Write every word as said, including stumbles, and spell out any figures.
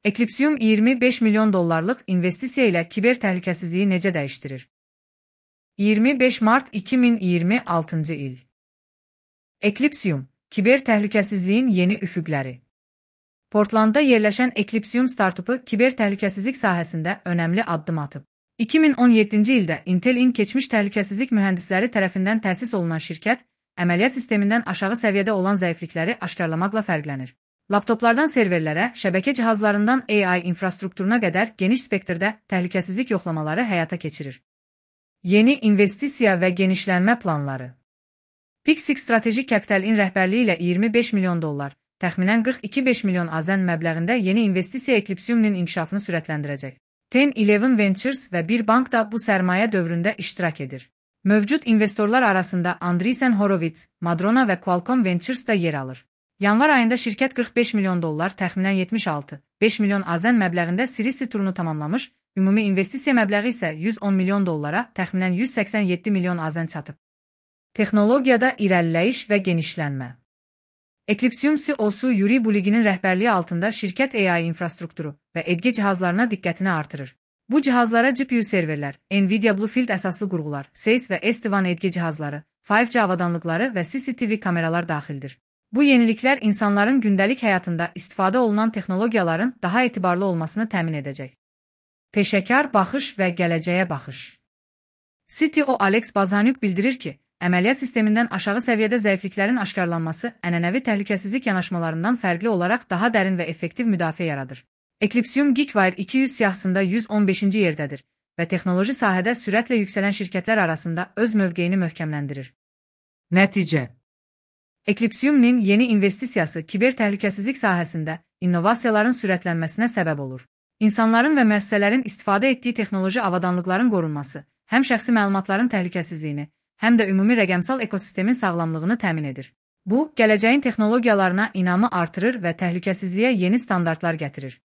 Eclypsium iyirmi beş milyon dollarlıq investisiya ilə kiber təhlükəsizliyi necə dəyişdirir? iyirmi beş mart iki min iyirmi altıncı il. Eclypsium, kiber təhlükəsizliyin yeni üfüqləri. Portlandda yerləşən Eclypsium startupu kiber təhlükəsizlik sahəsində önəmli addım atıb. iki min on yeddinci ildə Intel-in keçmiş təhlükəsizlik mühəndisləri tərəfindən təsis olunan şirkət, əməliyyat sistemindən aşağı səviyyədə olan zəiflikləri aşkarlamaqla fərqlənir. Laptoplardan serverlərə, şəbəkə cihazlarından A I infrastrukturuna qədər geniş spektrdə təhlükəsizlik yoxlamaları həyata keçirir. Yeni investisiya və genişlənmə planları. Pixix Strateji Capital'in rəhbərliyi ilə iyirmi beş milyon dollar, təxminən qırx iki beş milyon AZN məbləğində yeni investisiya Eclypsium'un inkişafını sürətləndirəcək. on eleven Ventures və bir bank da bu sərmayə dövründə iştirak edir. Mövcud investorlar arasında Andreessen Horowitz, Madrona və Qualcomm Ventures da yer alır. Yanvar ayında şirkət qırx beş milyon dollar, təxminən yetmiş altı beş milyon AZN məbləğində Series C turunu tamamlamış, ümumi investisiya məbləği isə yüz on milyon dollara, təxminən yüz səksən yeddi milyon AZN çatıb. Texnologiyada irəliləyiş və genişlənmə. Eclypsium C E O-su Yuri Buliginin rəhbərliyi altında şirkət A I infrastrukturu və edge cihazlarına diqqətini artırır. Bu cihazlara G P U serverlər, Nvidia Bluefield əsaslı qurğular, S A S və S D WAN edge cihazları, beş G avadanlıqları və C C T V kameralar daxildir. Bu yeniliklər insanların gündəlik həyatında istifadə olunan texnologiyaların daha etibarlı olmasını təmin edəcək. Peşəkar baxış və gələcəyə baxış. C T O Alex Bazhanyuk bildirir ki, əməliyyat sistemindən aşağı səviyyədə zəifliklərin aşkarlanması ənənəvi təhlükəsizlik yanaşmalarından fərqli olaraq daha dərin və effektiv müdafiə yaradır. Eclypsium Geekwire iki yüz siyahısında yüz on beşinci yerdədir və texnoloji sahədə sürətlə yüksələn şirkətlər arasında öz mövqeyini möhkəmləndirir. Nəticə. Eclypsium'un yeni investisiyası kiber təhlükəsizlik sahəsində innovasiyaların sürətlənməsinə səbəb olur. İnsanların və müəssisələrin istifadə etdiyi texnoloji avadanlıqların qorunması, həm şəxsi məlumatların təhlükəsizliyini, həm də ümumi rəqəmsal ekosistemin sağlamlığını təmin edir. Bu, gələcəyin texnologiyalarına inamı artırır və təhlükəsizliyə yeni standartlar gətirir.